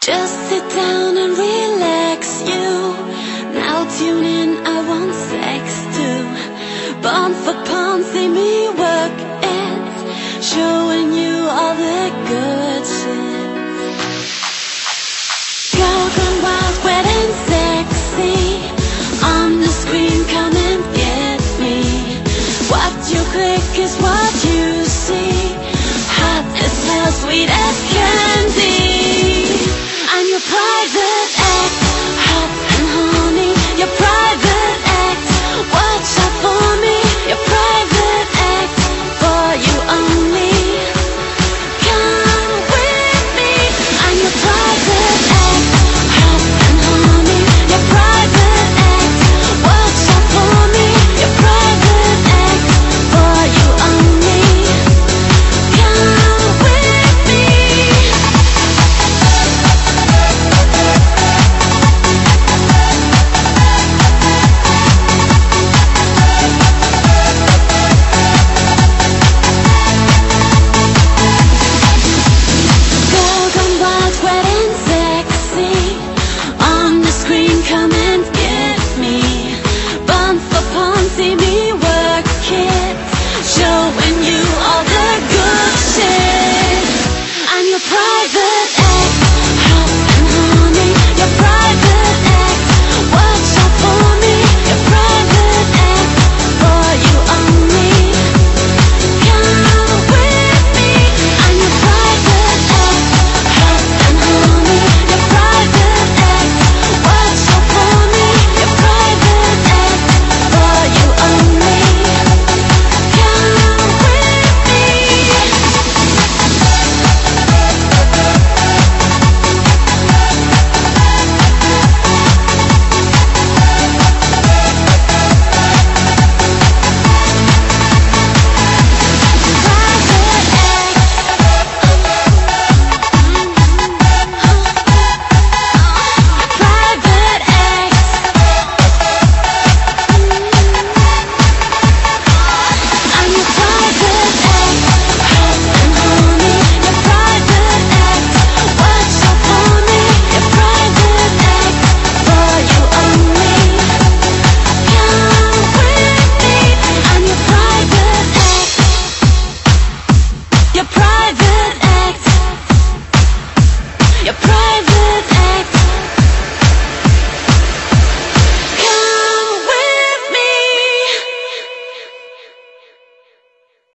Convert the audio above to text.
Just sit down and relax you. Now tune in, I want sex too. Pound for pound, see me work it, showing you all the good shit. Girl gone wild, wet and sexy. On the screen, come and get me. What you click is what you see. Hot as hell, sweet as candy. I'm your private act, hot and honey. Your private act, watch out for me. Your private act, for you only. Come with me. I'm your private act, hot and honey. Your private act, watch out for me. Your private act, for you only. Come with me. Girl gone wild, wet and sexy. On the screen, come and get me. Bun for pawn, see me work it, showing you all the good shit. I'm your private act, hot and honey. Your private act, watch out for me. Your private act, for you only. Come with me. I'm your private act, hot and honey. Your private act, watch out for me. Your private act, for you only. Come with me. Private acts. I'm your private act, hot and honey. Your private act, watch out for me. Your private act, for you only. Come with me. I'm your private act. Your